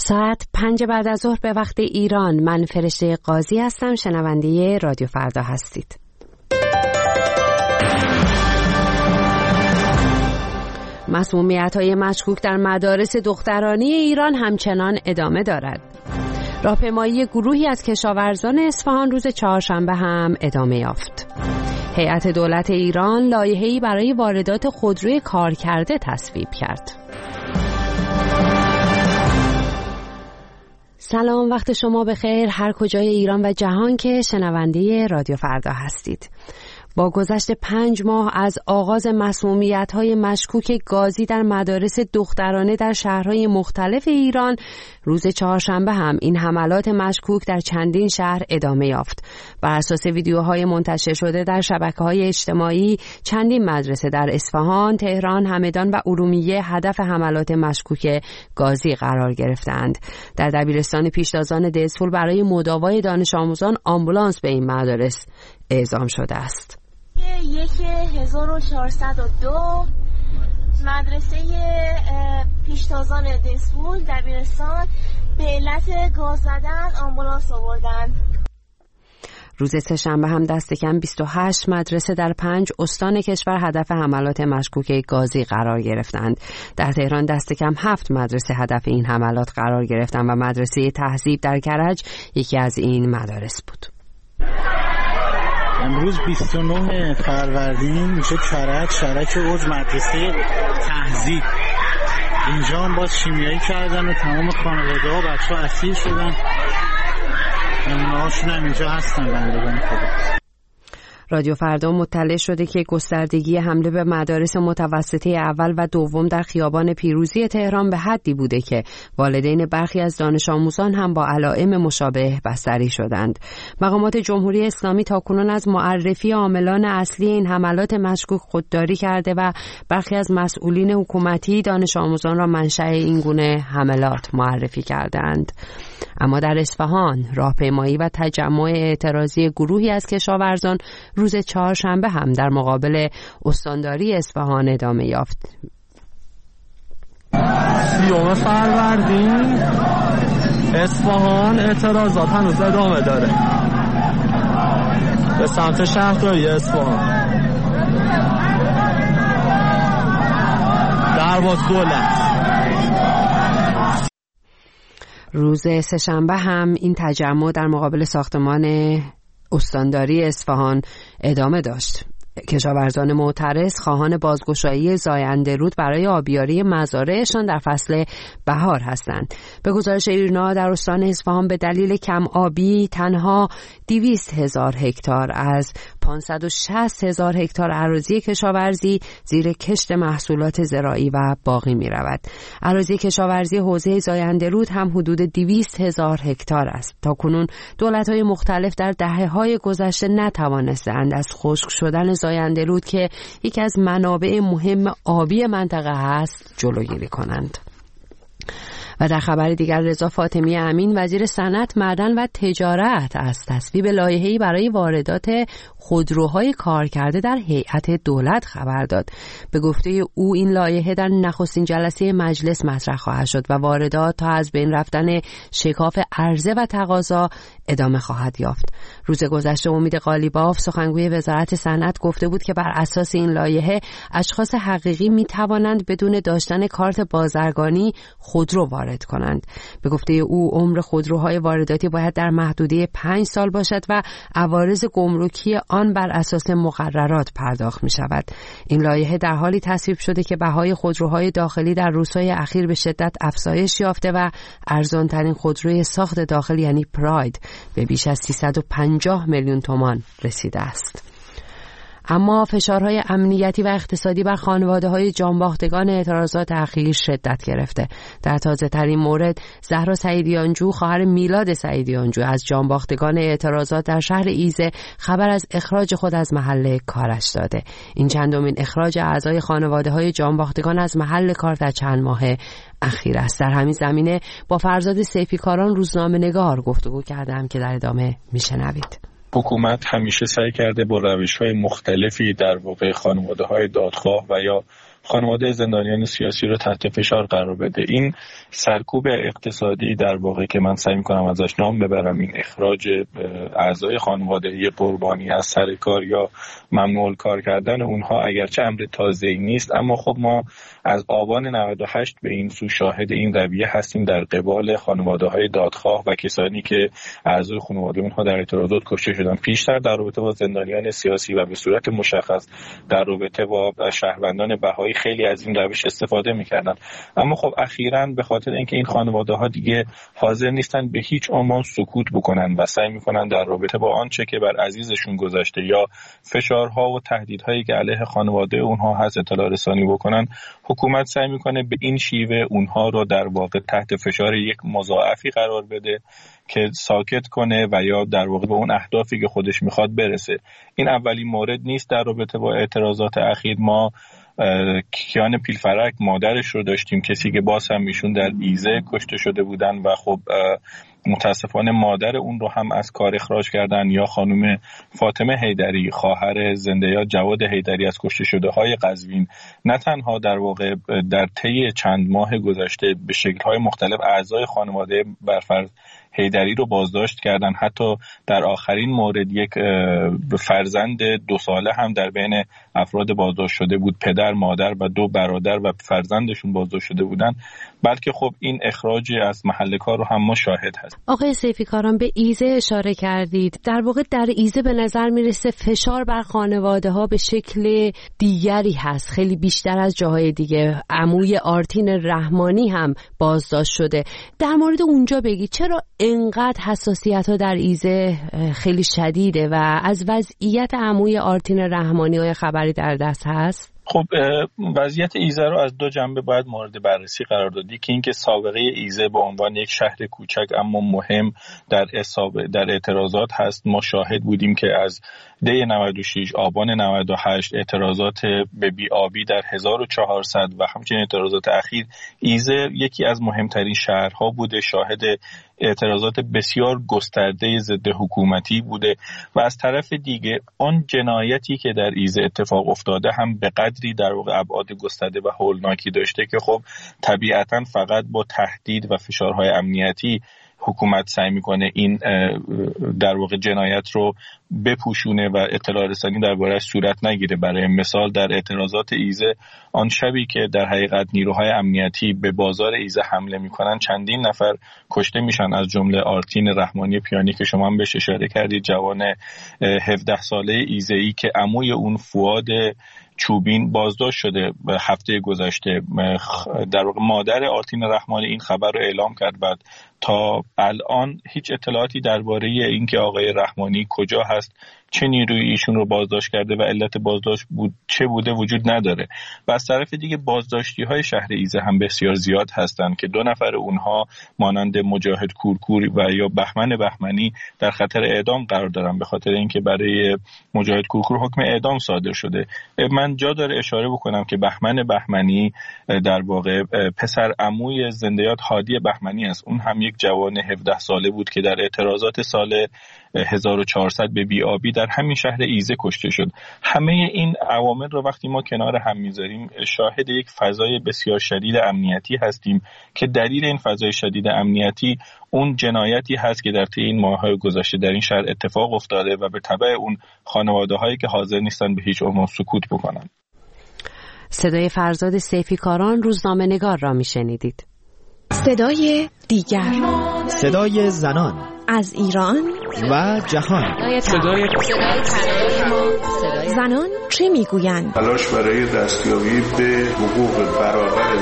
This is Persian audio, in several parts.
ساعت 5 بعد از ظهر به وقت ایران. من فرشته قاضی هستم. شنونده رادیو فردا هستید. مسمومیت‌های مشکوک در مدارس دخترانی ایران همچنان ادامه دارد. راهپیمایی گروهی از کشاورزان اصفهان روز چهارشنبه هم ادامه یافت. هیئت دولت ایران لایحه‌ای برای واردات خودروی کارکرده تصویب کرد. سلام، وقت شما بخیر هر کجای ایران و جهان که شنونده رادیو فردا هستید. با گذشت 5 ماه از آغاز مسمومیت‌های مشکوک گازی در مدارس دخترانه در شهرهای مختلف ایران، روز چهارشنبه هم این حملات مشکوک در چندین شهر ادامه یافت. بر اساس ویدیوهای منتشر شده در شبکه‌های اجتماعی، چندین مدرسه در اصفهان، تهران، همدان و ارومیه هدف حملات مشکوک گازی قرار گرفتند. در دبیرستان پیشتازان دهسفول برای مداوای دانش آموزان آمبولانس به این مدارس اعزام شده است. 1402 مدرسه پیشتازان دهسفول دبیرستان به علت گاز زدن آمبولانس آوردن. روز سه‌شنبه هم دست کم 28 مدرسه در 5 استان کشور هدف حملات مشکوک گازی قرار گرفتند. در تهران دست کم 7 مدرسه هدف این حملات قرار گرفتند و مدرسه تهذیب در کرج یکی از این مدارس بود. امروز 29 فروردین میشه کرج، شرک اوج مدرسه تهذیب. اینجا هم باز شیمیایی کردن و تمام خانواده ها بچه ها اسیر شدن. نمونه هاشون هم اینجا هستن بندگان خدا. رادیو فردا مطلع شده که گستردگی حمله به مدارس متوسطه اول و دوم در خیابان پیروزی تهران به حدی بوده که والدین برخی از دانش آموزان هم با علائم مشابه بستری شدند. مقامات جمهوری اسلامی تاکنون از معرفی عاملان اصلی این حملات مشکوک خودداری کرده و برخی از مسئولین حکومتی دانش آموزان را منشأ این گونه حملات معرفی کردند. اما در اصفهان راهپیمایی و تجمع اعتراضی گروهی از کشاورزان روز چهارشنبه هم در مقابل استانداری اصفهان ادامه یافت. 30 فروردین اصفهان اعتراضات هنوز ادامه داره به سمت شهرداری اصفهان. درواز دولت. روز سه‌شنبه هم این تجمع در مقابل ساختمان استانداری اصفهان ادامه داشت. کشاورزان معترض خواهان بازگشایی زاینده رود برای آبیاری مزارعشان در فصل بهار هستند. به گزارش ایرنا در استان اصفهان به دلیل کم آبی تنها 200,000 هکتار از 560,000 هکتار اراضی کشاورزی زیر کشت محصولات زراعی و باغی می رود. اراضی کشاورزی حوزه زاینده رود هم حدود 200,000 هکتار است. تاکنون دولت‌های مختلف در دهه‌های گذشته نتوانستند از خشک شدن زاینده رود که یکی از منابع مهم آبی منطقه است جلوگیری کنند. و در خبر دیگر رضا فاطمی امین وزیر صنعت، معدن و تجارت از تصویب لایحه‌ای برای واردات خودروهای کارکرده در هیئت دولت خبر داد. به گفته او این لایحه در نخستین جلسه مجلس مطرح خواهد شد و واردات تا از بین رفتن شکاف عرضه و تقاضا ادامه خواهد یافت. روز گذشته امید قالیباف سخنگوی وزارت صنعت گفته بود که بر اساس این لایحه اشخاص حقیقی می توانند بدون داشتن کارت بازرگانی خودرو وارد کنند. به گفته او عمر خودروهای وارداتی باید در محدوده 5 سال باشد و عوارض گمرکی آن بر اساس مقررات پرداخت می شود. این لایحه در حالی تصویب شده که بهای خودروهای داخلی در روزهای اخیر به شدت افزایش یافته و ارزان‌ترین خودروی ساخت داخلی یعنی پراید به بیش از 350 میلیون تومان رسیده است. اما فشارهای امنیتی و اقتصادی بر خانواده‌های جانباختگان اعتراضات اخیر شدت گرفته. در تازه‌ترین مورد زهرا سعیدیانجو خواهر میلاد سعیدیانجو از جانباختگان اعتراضات در شهر ایزه خبر از اخراج خود از محل کارش داده. این چندمین اخراج اعضای خانواده‌های جانباختگان از محل کار در چند ماه اخیر است. در همین زمینه با فرزاد سیفیکاران روزنامه‌نگار گفتگو کردم که در ادامه میشنوید. حکومت همیشه سعی کرده با روش‌های مختلفی در واقع خانواده‌های دادخواه و یا خانواده زندانیان سیاسی رو تحت فشار قرار بده. این سرکوب اقتصادی در واقع که من سعی می‌کنم ازش نام ببرم، این اخراج اعضای خانواده قربانی از سر کار یا ممنوع کار کردن اونها، اگرچه امر تازه‌ای نیست، اما خب ما از آبان 98 به این سو شاهد این رویه هستیم در قبال خانواده‌های دادخواه و کسانی که اعضای خانواده اونها در اعتراضات کشته شدن. پیشتر در رابطه با زندانیان سیاسی و به صورت مشخص در رابطه با شهروندان بهایی خیلی از این روش استفاده می‌کردن، اما خب اخیراً به خاطر اینکه این خانواده‌ها دیگه حاضر نیستن به هیچ عنوان سکوت بکنن و سعی می‌کنن در رابطه با آنچه که بر عزیزشون گذشته یا فشارها و تهدیدهایی که علیه خانواده اونها هست اطلاع رسانی بکنن، حکومت سعی می‌کنه به این شیوه اونها رو در واقع تحت فشار یک مضاعفی قرار بده که ساکت کنه و یا در واقع به اون اهدافی که خودش میخواد برسه. این اولین مورد نیست. در رابطه با اعتراضات اخیر ما کیان پیلفرک مادرش رو داشتیم، کسی که باز هم ایشون در ایزه کشته شده بودن و خب متاسفانه مادر اون رو هم از کار اخراج کردن، یا خانم فاطمه حیدری خواهر زنده‌یاد جواد حیدری از کشته شده های قزوین، نه تنها در واقع در طی چند ماه گذشته به شکل‌های مختلف اعضای خانواده برفرض حیدری رو بازداشت کردن، حتی در آخرین مورد یک فرزند 2 ساله هم در بین افراد بازداشت شده بود، پدر، مادر و 2 برادر و فرزندشون بازداشت شده بودن، بلکه خب این اخراج از محل کار رو هم ما شاهد هست. آقای سیفیکاران به ایزه اشاره کردید. در واقع در ایزه به نظر میرسه فشار بر خانواده ها به شکل دیگری هست، خیلی بیشتر از جاهای دیگه. عموی آرتین رحمانی هم بازداشت شده. در مورد اونجا بگید چرا اینقدر حساسیت ها در ایزه خیلی شدیده و از وضعیت عموی آرتین رحمانی های خبری در دست هست؟ خب وضعیت ایزه رو از 2 جنبه باید مورد بررسی قرار دادی که اینکه سابقه ایزه به عنوان یک شهر کوچک اما مهم در اعتراضات هست. ما شاهد بودیم که از دی 96 آبان 98 اعتراضات به بی‌آبی در 1400 و همچنین اعتراضات اخیر، ایزه یکی از مهمترین شهرها بوده، شاهد اعتراضات بسیار گسترده ضد حکومتی بوده و از طرف دیگه آن جنایتی که در ایزه اتفاق افتاده هم به قدری در واقع ابعاد گسترده و هولناکی داشته که خب طبیعتاً فقط با تهدید و فشارهای امنیتی حکومت سعی میکنه این در واقع جنایت رو بپوشونه و اطلاع رسانی درباره‌اش صورت نگیره. برای مثال در اعتراضات ایزه آن شبی که در حقیقت نیروهای امنیتی به بازار ایزه حمله میکنن چندین نفر کشته میشن، از جمله آرتین رحمانی پیانی که شما هم بهش اشاره کردید، جوان 17 ساله ایزه‌ای که عموی اون فؤاد چوبین بازداشت شده هفته گذشته. در واقع مادر آرتین رحمانی این خبر رو اعلام کرد و تا الان هیچ اطلاعاتی درباره اینکه آقای رحمانی کجا هست، چه نیروی ایشون رو بازداشت کرده و علت بازداشت چه بوده وجود نداره. و از طرف دیگه بازداشتی های شهر ایزه هم بسیار زیاد هستند که 2 نفر اونها مانند مجاهد کورکور و یا بهمن بهمنی در خطر اعدام قرار دارن، به خاطر اینکه برای مجاهد کورکور حکم اعدام صادر شده. من جا داره اشاره بکنم که بهمن بهمنی در واقع پسر عموی زنده‌یاد هادی بهمنی است. اون هم یک جوان 17 ساله بود که در اعتراضات سال 1400 به بی‌آبی در همین شهر ایزه کشته شد. همه این عوامل رو وقتی ما کنار هم میذاریم شاهد یک فضای بسیار شدید امنیتی هستیم که دلیل این فضای شدید امنیتی اون جنایتی هست که در طی این ماه‌های گذشته در این شهر اتفاق افتاده و به تبع اون خانواده‌هایی که حاضر نیستن به هیچ عنوان سکوت بکنن. صدای فرزاد سیفیکاران روزنامه‌نگار را میشنیدید. صدای دیگر، صدای زنان از ایران و جهان، صدای زنان چه میگویند؟ تلاش برای دستیابی به حقوق برابر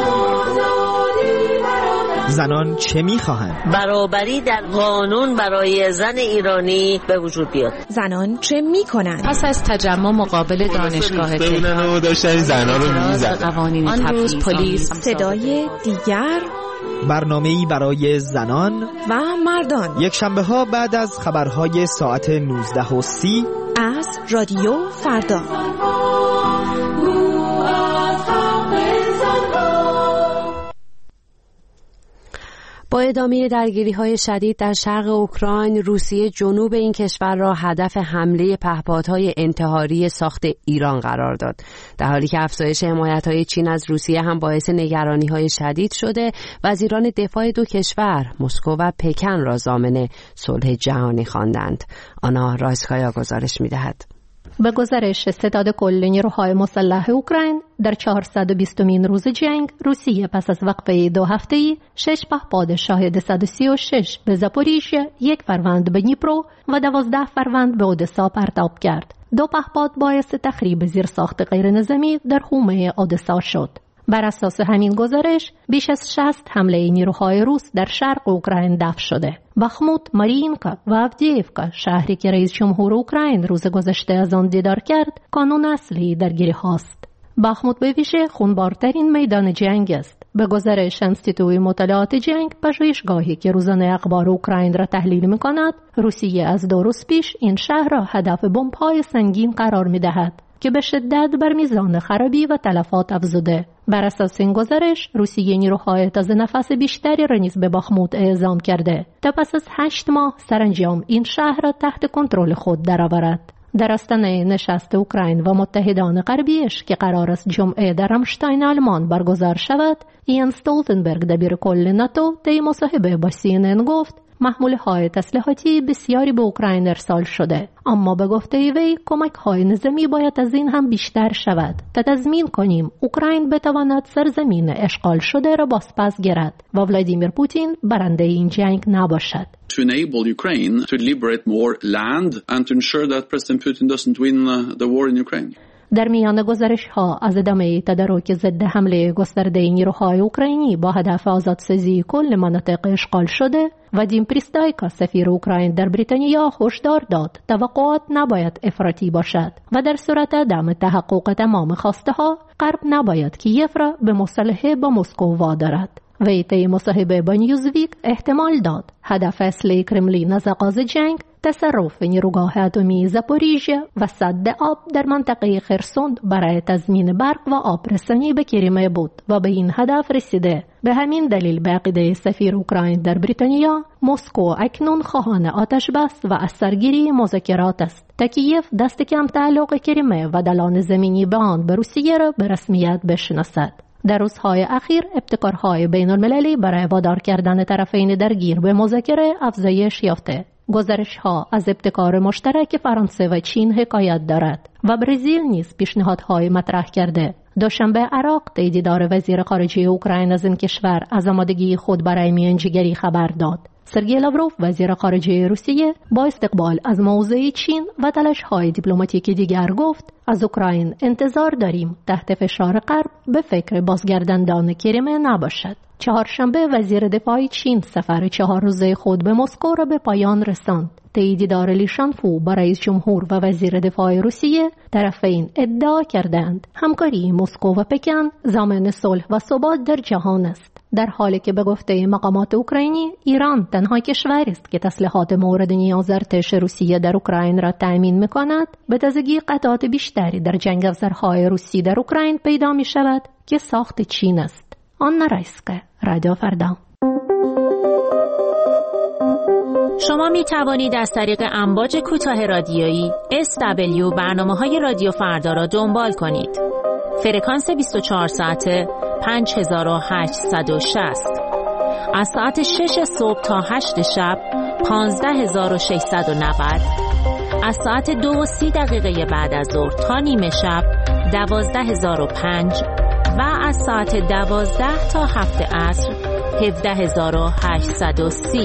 زنان چه میخواهند؟ برابری در قانون برای زن ایرانی به وجود بیاد. زنان چه میکنند؟ پس از تجمع مقابل دانشگاه تهران داشتن زنان رو میزدن. آن روز پلیس. صدای دیگر، برنامه‌ای برای زنان و مردان، یک شنبه ها بعد از خبرهای ساعت 19:30 از رادیو فردا. با ادامه درگیری‌های شدید در شرق اوکراین، روسیه جنوب این کشور را هدف حمله پهپادهای انتحاری ساخت ایران قرار داد، در حالی که افزایش حمایت‌های چین از روسیه هم باعث نگرانی‌های شدید شده. وزیران دفاع دو کشور مسکو و پکن را ضامن صلح جهانی خواندند. آنا رایسکایا گزارش می‌دهد. به گزارش ستاد کل نیروهای مسلح اوکراین، در 420مین روز جنگ روسیه پس از وقفه 2 هفته‌ای 6 پهپاد شاهد 136 به زاپوریژیه، 1 فروند به دنیپرو و 12 فروند به اودسا پرتاب کرد. 2 پهپاد باعث تخریب زیرساخت غیرنظامی در حومه اودسا شد. بر اساس همین گزارش بیش از 60 حمله نیروهای روس در شرق اوکراین دفع شده. بخموت، مارینکا و آودییفکا، شهری که رئیس جمهور اوکراین روز گذشته از آن دیدار کرد، کانون اصلی درگیری هاست. بخموت به ویژه خونبارترین میدان جنگ است. به گزارش انستیتوی مطالعات جنگ، پژوهشگاهی که روزانه اخبار اوکراین را تحلیل می‌کند، روسیه از 2 روز پیش این شهر را هدف بمب‌های سنگین قرار می‌دهد که به شدت بر میزان خرابی و تلفات افزوده. بر اساس این گزارش، روسیه نیروهای تازه نفس بیشتری را نیز به باخموت اعزام کرده تا پس از 8 ماه سرانجام این شهر را تحت کنترل خود درآورد. در آستانه نشست اوکراین و متحدان غربیش که قرار است جمعه در رامشتاین آلمان برگزار شود، یان استولتنبرگ دبیر کل ناتو طی مصاحبه با CNN گفت محموله‌های تسلیحاتی بسیاری به اوکراین ارسال شده، اما به گفته وی کمک‌های نظامی باید از این هم بیشتر شود تا تضمین کنیم اوکراین بتواند سرزمین اشغال شده را بازپس گیرد و ولادیمیر پوتین برنده این جنگ نباشد. To enable Ukraine to liberate more land and to ensure that President Putin doesn't win the war in Ukraine. در میان گزارش‌ها از ادامه تدارک ضد حمله گسترده نیروهای اوکراینی با هدف آزادسازی کل مناطق اشغال شده، وادیم پریستایکا سفیر اوکراین در بریتانیا هشدار داد توقعات نباید افراطی باشد و در صورت عدم تحقق تمام خواسته‌ها غرب نباید کیف را به مصالحه با مسکو وادارد. وی طی مصاحبه با نیوزویک احتمال داد هدف اصلی کرملین از آغاز جنگ تصرف نیروگاه اتمی زاپوریژیه و سد آب در منطقه خرسون برای تضمین برق و آب رسانی به کریمه بود و به این هدف رسیده. به همین دلیل به عقیده سفیر اوکراین در بریتانیا، مسکو اکنون خواهان آتش بس و از سرگیری مذاکرات است تا کیف دست کم تعلق کریمه و دلان زمینی به آن به روسیه را به رسمیت بشناسد. در روزهای اخیر ابتکارهای بین المللی برای وادار کردن طرفین درگیر به مذاکره افزایش یافته. گزارش‌ها از ابتکار مشترک فرانسه و چین حکایت دارد و برزیل نیز پیشنهادهای مطرح کرده. دوشنبه عراق طی دیدار وزیر خارجه اوکراین از این کشور از آمادگی خود برای میانجیگری خبر داد. سرگئی لاوروف وزیر خارجه روسیه با استقبال از موضع چین و تلاش‌های دیپلماتیکی دیگر گفت از اوکراین انتظار داریم تحت فشار غرب به فکر بازگرداندن کریمه نباشد. چهارشنبه وزیر دفاع چین سفر 4 روزه خود به مسکو را به پایان رساند. طی دیدار لی شانگفو با رئیس جمهور و وزیر دفاع روسیه، طرفین ادعا کردند همکاری مسکو و پکن ضامن صلح و ثبات در جهان است، در حالی که به گفته مقامات اوکراینی ایران تنها کشوری است که تسلیحات مورد نیاز ارتش روسیه در اوکراین را تأمین می‌کند. به تازگی قطعات بیشتری در جنگ افزارهای روسی در اوکراین پیدا می‌شود که ساخت چین است. آنا رایسکایا، رادیو فردا. شما می توانید از طریق امواج کوتاه رادیویی SW برنامه‌های رادیو فردا را دنبال کنید. فرکانس 24 ساعته 5860. از ساعت 6 صبح تا 8 شب 15690. از ساعت 2:30 بعد از ظهر تا نیمه شب 12005 و از ساعت 12 تا 7 عصر 17830.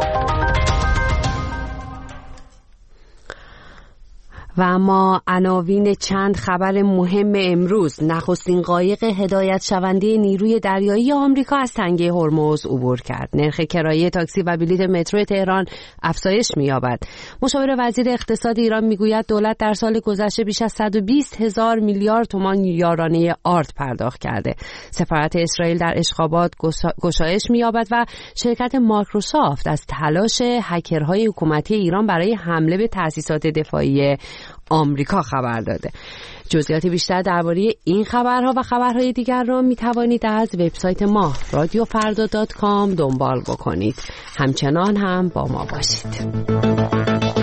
و اما عناوین چند خبر مهم امروز. نخستین قایق هدایت شونده نیروی دریایی آمریکا از تنگه هرمز عبور کرد. نرخ کرایه تاکسی و بلیط مترو تهران افزایش می‌یابد. مشاور وزیر اقتصاد ایران میگوید دولت در سال گذشته بیش از 120,000 میلیارد تومان یارانه آرد پرداخت کرده. سفارت اسرائیل در اشخابات گشایش می‌یابد و شرکت مایکروسافت از تلاش هکرهای حکومتی ایران برای حمله به تأسیسات دفاعی آمریکا خبر داده. جزئیات بیشتر درباره این خبرها و خبرهای دیگر را می توانید از وبسایت ما radiofarda.com دنبال بکنید. همچنان هم با ما باشید.